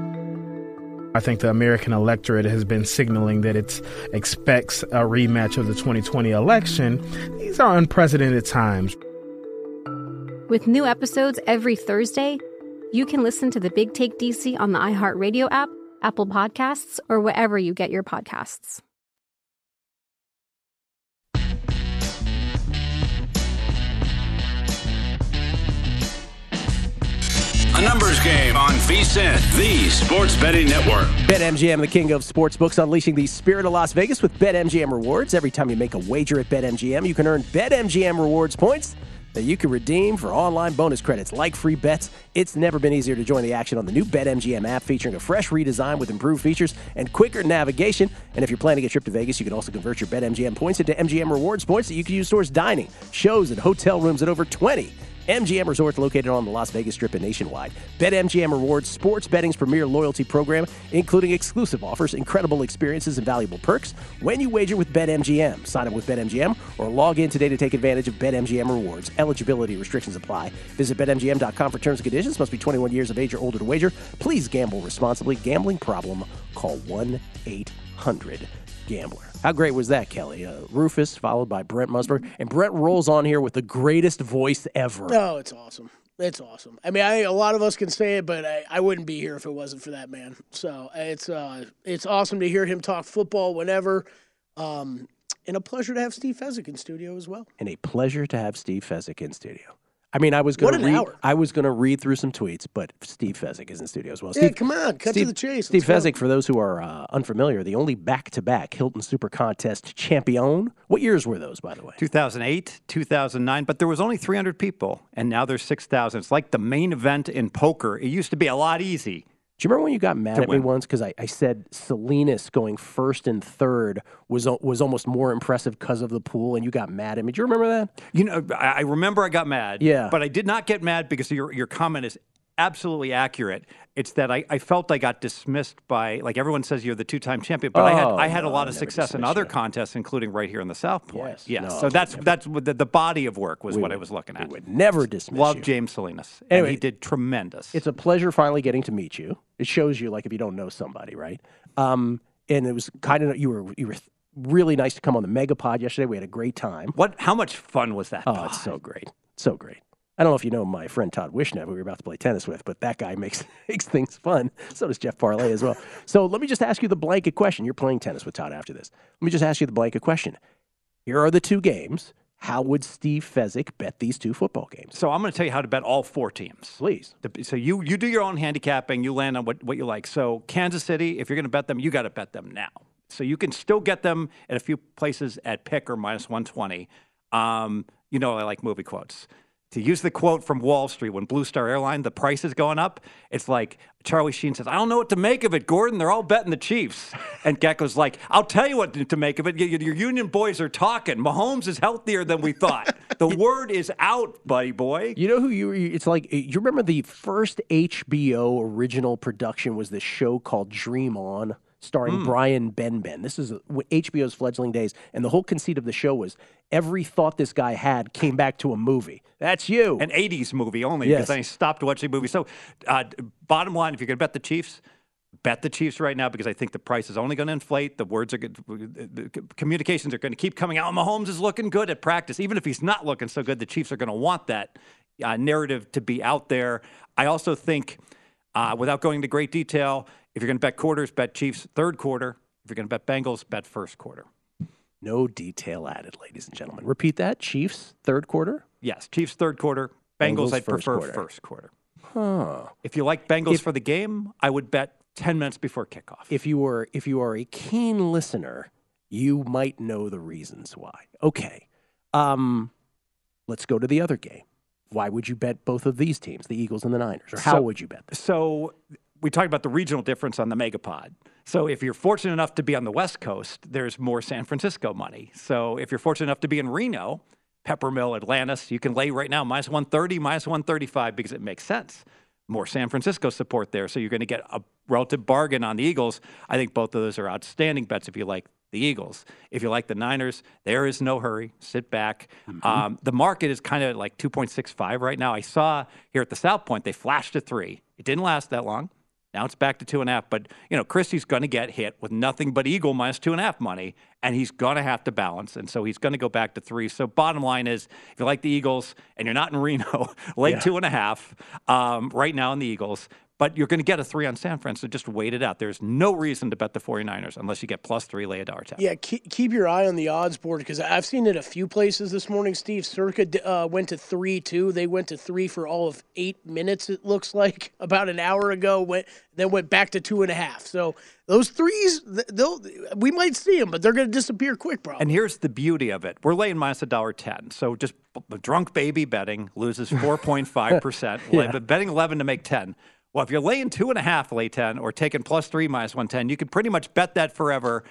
I think the American electorate has been signaling that it expects a rematch of the twenty twenty election. These are unprecedented times. With new episodes every Thursday, you can listen to The Big Take D C on the iHeartRadio app, Apple Podcasts, or wherever you get your podcasts. A numbers game on VSiN, the sports betting network. BetMGM, the king of sportsbooks, unleashing the spirit of Las Vegas with BetMGM rewards. Every time you make a wager at BetMGM, you can earn BetMGM rewards points that you can redeem for online bonus credits like free bets. It's never been easier to join the action on the new BetMGM app, featuring a fresh redesign with improved features and quicker navigation. And if you're planning a trip to Vegas, you can also convert your BetMGM points into M G M rewards points that you can use towards dining, shows, and hotel rooms at over twenty M G M Resorts, located on the Las Vegas Strip and nationwide. BetMGM Rewards, sports betting's premier loyalty program, including exclusive offers, incredible experiences, and valuable perks when you wager with BetMGM. Sign up with BetMGM or log in today to take advantage of BetMGM Rewards. Eligibility restrictions apply. Visit Bet M G M dot com for terms and conditions. Must be twenty-one years of age or older to wager. Please gamble responsibly. Gambling problem? Call one eight hundred gambler. How great was that, Kelly? Uh, Rufus, followed by Brent Musburg. And Brent rolls on here with the greatest voice ever. No, it's awesome. It's awesome. I mean, I, a lot of us can say it, but I, I wouldn't be here if it wasn't for that man. So it's uh, it's awesome to hear him talk football whenever. Um, and a pleasure to have Steve Fezzik in studio as well. And a pleasure to have Steve Fezzik in studio. I mean, I was going What to an read. hour. I was going to read through some tweets, but Steve Fezzik is in studio as well. Yeah, Steve, come on, cut Steve, to the chase. Steve Let's go. Fezzik, for those who are uh, unfamiliar, the only back-to-back Hilton Super Contest champion. What years were those, by the way? two thousand eight, two thousand nine, but there was only three hundred people, and now there's six thousand. It's like the main event in poker. It used to be a lot easy. Do you remember when you got mad To at me win. once because I, I said Salinas going first and third was al- was almost more impressive because of the pool, and you got mad at me? Do you remember that? You know, I I remember I got mad. Yeah. But I did not get mad because your your comment is absolutely accurate. It's that I, I felt I got dismissed by, like everyone says you're the two-time champion, but I had Oh, I had a no, lot I of never success in dismissed other you. contests, including right here in the South Point. Yes. Yes. No, so we that's never- that's what the, the body of work was We what I would- was looking at. We would never dismiss Love you. James Salinas. Anyway, and he did tremendous. It's a pleasure finally getting to meet you. It shows you, like, if you don't know somebody, right? Um, and it was kind of you were you were really nice to come on the Megapod yesterday. We had a great time. What? How much fun was that? Oh, it's so great, so great. I don't know if you know my friend Todd Wishnev, who we were about to play tennis with, but that guy makes makes things fun. So does Jeff Parlay as well. So let me just ask you the blanket question. You're playing tennis with Todd after this. Let me just ask you the blanket question. Here are the two games. How would Steve Fezzik bet these two football games? So I'm going to tell you how to bet all four teams. Please. So you you do your own handicapping. You land on what, what you like. So Kansas City, if you're going to bet them, you got to bet them now. So you can still get them at a few places at pick or minus one twenty. Um, you know, I like movie quotes. To use the quote from Wall Street, when Blue Star Airline, the price is going up, it's like Charlie Sheen says, I don't know what to make of it, Gordon. They're all betting the Chiefs. And Gecko's like, I'll tell you what to, to make of it. Your, your Union boys are talking. Mahomes is healthier than we thought. The word is out, buddy boy. You know who you? It's like you remember the first H B O original production was this show called Dream On, starring Mm. Brian Benben. This is H B O's fledgling days, and the whole conceit of the show was every thought this guy had came back to a movie. That's you. An eighties movie only, Yes. because then I stopped watching movies. So, uh, bottom line, if you're going to bet the Chiefs, bet the Chiefs right now because I think the price is only going to inflate. The words are good. The communications are going to keep coming out. Mahomes is looking good at practice. Even if he's not looking so good, the Chiefs are going to want that uh, narrative to be out there. I also think, uh, without going into great detail, if you're going to bet quarters, bet Chiefs third quarter. If you're going to bet Bengals, bet first quarter. No detail added, ladies and gentlemen. Repeat that. Chiefs third quarter. Yes, Chiefs third quarter. Bengals, Bengals I'd first prefer quarter. first quarter. Huh. If you like Bengals If- for the game, I would bet ten minutes before kickoff. If you were if you are a keen listener, you might know the reasons why. Okay. Um, let's go to the other game. Why would you bet both of these teams, the Eagles and the Niners? Or how So- would you bet them? So we talked about the regional difference on the Megapod. So if you're fortunate enough to be on the West Coast, there's more San Francisco money. So if you're fortunate enough to be in Reno, Peppermill, Atlantis, you can lay right now minus one thirty, minus one thirty-five because it makes sense. More San Francisco support there. So you're going to get a relative bargain on the Eagles. I think both of those are outstanding bets if you like the Eagles. If you like the Niners, there is no hurry. Sit back. Mm-hmm. Um, the market is kind of like two point six five right now. I saw here at the South Point, they flashed a three. It didn't last that long. Now it's back to two and a half. But, you know, Christie's going to get hit with nothing but Eagle minus two and a half money, and he's going to have to balance. And so he's going to go back to three. So bottom line is, if you like the Eagles and you're not in Reno, lay Yeah. two and a half um, right now in the Eagles. But you're going to get a three on San Fran, so just wait it out. There's no reason to bet the 49ers unless you get plus three, lay a dollar ten. Yeah, keep, keep your eye on the odds board because I've seen it a few places this morning. Steve Circa uh, went to three too. They went to three for all of eight minutes. It looks like about an hour ago. Went then went back to two and a half. So those threes, they'll we might see them, but they're going to disappear quick, probably. And here's the beauty of it: we're laying minus a dollar ten. So just b- drunk baby betting loses four point five percent. Yeah. But betting eleven to make ten. Well, if you're laying two and a half, lay ten, or taking plus three minus one ten, you can pretty much bet that forever.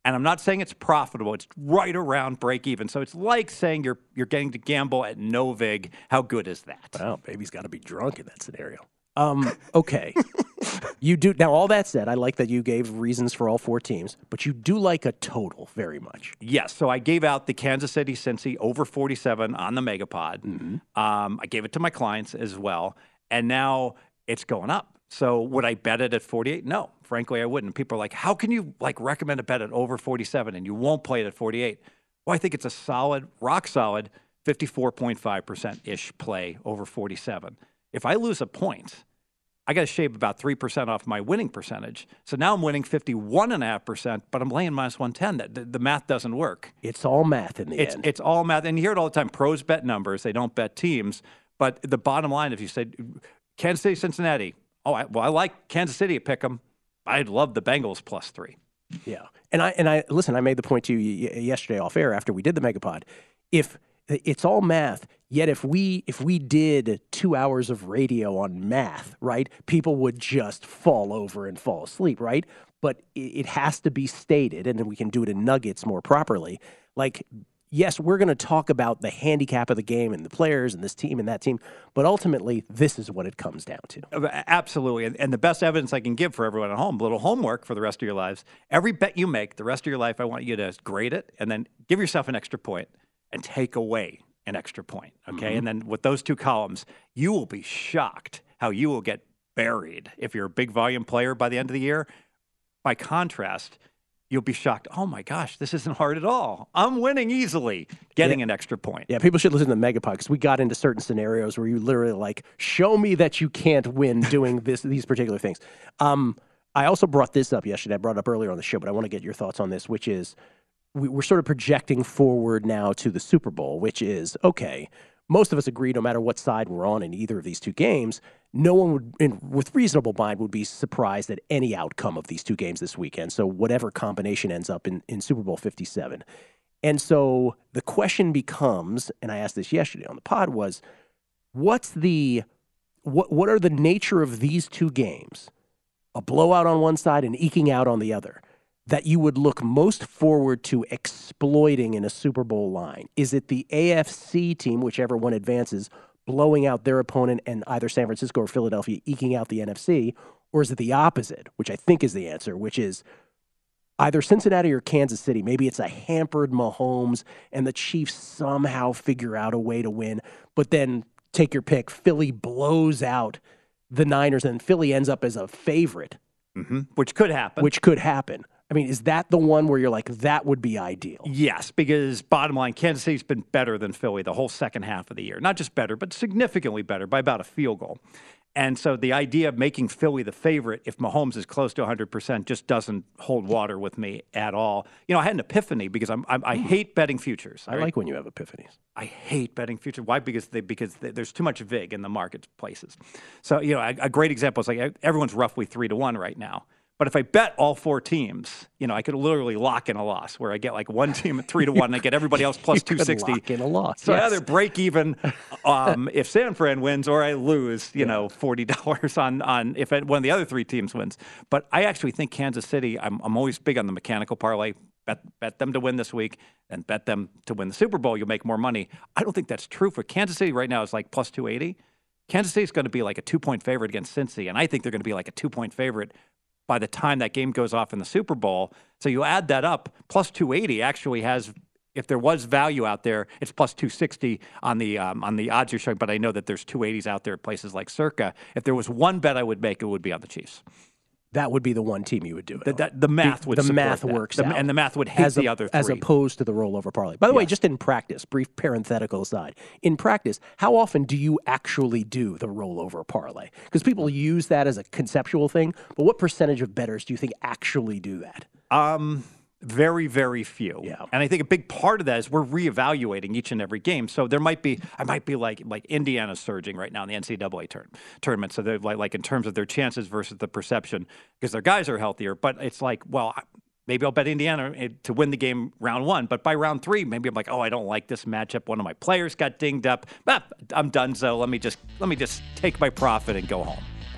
And I'm not saying it's profitable. It's right around break even. So it's like saying you're you're getting to gamble at no vig. How good is that? Wow, baby's got to be drunk in that scenario. Um, okay. You do now. All that said, I like that you gave reasons for all four teams, but you do like a total very much. Yes. So I gave out the Kansas City Cincy over forty-seven on the Megapod. Mm-hmm. Um, I gave it to my clients as well, and now it's going up. So would I bet it at forty-eight? No, frankly, I wouldn't. People are like, "How can you like recommend a bet at over forty-seven and you won't play it at forty-eight?" Well, I think it's a solid, rock solid, fifty-four point five percent ish play over forty-seven. If I lose a point, I got to shave about three percent off my winning percentage. So now I'm winning fifty-one point five percent, but I'm laying minus one ten. The, the, the math doesn't work. It's all math in the it's, end. It's all math. And you hear it all the time. Pros bet numbers. They don't bet teams. But the bottom line, if you say Kansas City, Cincinnati, oh, I, well, I like Kansas City at pick 'em. I'd love the Bengals plus three. Yeah. And I, and I listen, I made the point to you yesterday off air after we did the Megapod. If it's all math, yet if we if we did two hours of radio on math, right, people would just fall over and fall asleep, right? But it has to be stated, and then we can do it in nuggets more properly. Like, yes, we're going to talk about the handicap of the game and the players and this team and that team, but ultimately, this is what it comes down to. Absolutely. And, and the best evidence I can give for everyone at home, a little homework for the rest of your lives, every bet you make the rest of your life, I want you to grade it and then give yourself an extra point and take away an extra point, okay? Mm-hmm. And then with those two columns, you will be shocked how you will get buried if you're a big volume player by the end of the year. By contrast, you'll be shocked, oh my gosh, this isn't hard at all. I'm winning easily, getting yeah. an extra point. Yeah, people should listen to the Megapod because we got into certain scenarios where you literally like, show me that you can't win doing this these particular things. Um, I also brought this up yesterday. I brought it up earlier on the show, but I want to get your thoughts on this, which is, we're sort of projecting forward now to the Super Bowl, which is, okay, most of us agree no matter what side we're on in either of these two games, no one would, in, with reasonable mind, would be surprised at any outcome of these two games this weekend. So whatever combination ends up in, in Super Bowl fifty-seven. And so the question becomes, and I asked this yesterday on the pod, was what's the, what what are the nature of these two games, a blowout on one side and eking out on the other, that you would look most forward to exploiting in a Super Bowl line? Is it the A F C team, whichever one advances, blowing out their opponent and either San Francisco or Philadelphia eking out the N F C? Or is it the opposite, which I think is the answer, which is either Cincinnati or Kansas City? Maybe it's a hampered Mahomes and the Chiefs somehow figure out a way to win, but then take your pick, Philly blows out the Niners and Philly ends up as a favorite. Mm-hmm. Which could happen. Which could happen. I mean, is that the one where you're like, that would be ideal? Yes, because bottom line, Kansas City's been better than Philly the whole second half of the year. Not just better, but significantly better by about a field goal. And so the idea of making Philly the favorite if Mahomes is close to one hundred percent just doesn't hold water with me at all. You know, I had an epiphany because I'm, I'm, I hate betting futures. I right? like when you have epiphanies. I hate betting futures. Why? Because they, because they, there's too much vig in the marketplaces. So, you know, a, a great example is like everyone's roughly three to one right now. But if I bet all four teams, you know, I could literally lock in a loss where I get like one team at three to one and I get everybody else plus two sixty. Lock in a loss. So yes. I either break even um, if San Fran wins or I lose, you yeah. know, forty dollars on, on if one of the other three teams wins. But I actually think Kansas City, I'm, I'm always big on the mechanical parlay. Bet, bet them to win this week and bet them to win the Super Bowl. You'll make more money. I don't think that's true for Kansas City right now. It's like plus two eighty. Kansas City's going to be like a two-point favorite against Cincy, and I think they're going to be like a two-point favorite by the time that game goes off in the Super Bowl. So you add that up, plus two eighty actually has, if there was value out there, it's plus two sixty on the um, on the odds you're showing, but I know that there's two eighties out there at places like Circa. If there was one bet I would make, it would be on the Chiefs. That would be the one team you would do it. The, that, the math would the support math that. works the, out. And the math would hate as a, the other three. As opposed to the rollover parlay. By the yeah. way, just in practice, brief parenthetical aside, in practice, how often do you actually do the rollover parlay? Because people use that as a conceptual thing, but what percentage of bettors do you think actually do that? Um, very, very few. Yeah. And I think a big part of that is we're reevaluating each and every game. So there might be, I might be like, like Indiana's surging right now in the N C double A turn, tournament. So they're like, like in terms of their chances versus the perception, because their guys are healthier. But it's like, well, maybe I'll bet Indiana to win the game round one. But by round three, maybe I'm like, oh, I don't like this matchup. One of my players got dinged up. Ah, I'm done. So let me just let me just take my profit and go home.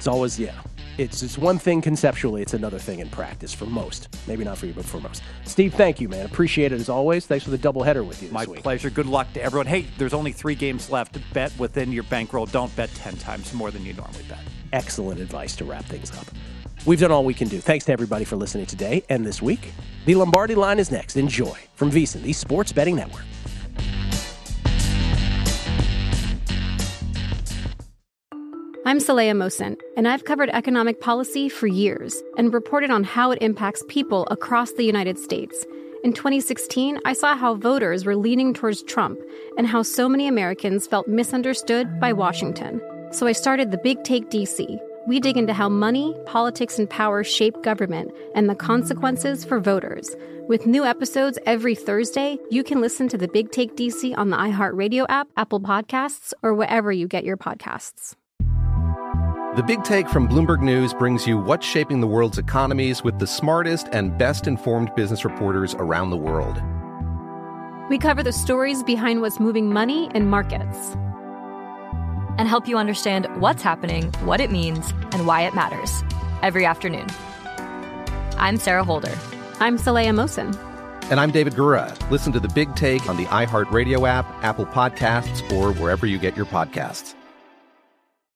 It's always, yeah. It's it's one thing conceptually, it's another thing in practice for most. Maybe not for you, but for most. Steve, thank you, man. Appreciate it as always. Thanks for the doubleheader with you this My week. pleasure. Good luck to everyone. Hey, there's only three games left. Bet within your bankroll. Don't bet ten times more than you normally bet. Excellent advice to wrap things up. We've done all we can do. Thanks to everybody for listening today and this week. The Lombardi Line is next. Enjoy from VSiN, the Sports Betting Network. I'm Saleha Mohsin, and I've covered economic policy for years and reported on how it impacts people across the United States. In twenty sixteen, I saw how voters were leaning towards Trump and how so many Americans felt misunderstood by Washington. So I started The Big Take D C. We dig into how money, politics, and power shape government and the consequences for voters. With new episodes every Thursday, you can listen to The Big Take D C on the iHeartRadio app, Apple Podcasts, or wherever you get your podcasts. The Big Take from Bloomberg News brings you what's shaping the world's economies with the smartest and best-informed business reporters around the world. We cover the stories behind what's moving money and markets. And help you understand what's happening, what it means, and why it matters every afternoon. I'm Sarah Holder. I'm Saleha Mohsin. And I'm David Gura. Listen to The Big Take on the iHeartRadio app, Apple Podcasts, or wherever you get your podcasts.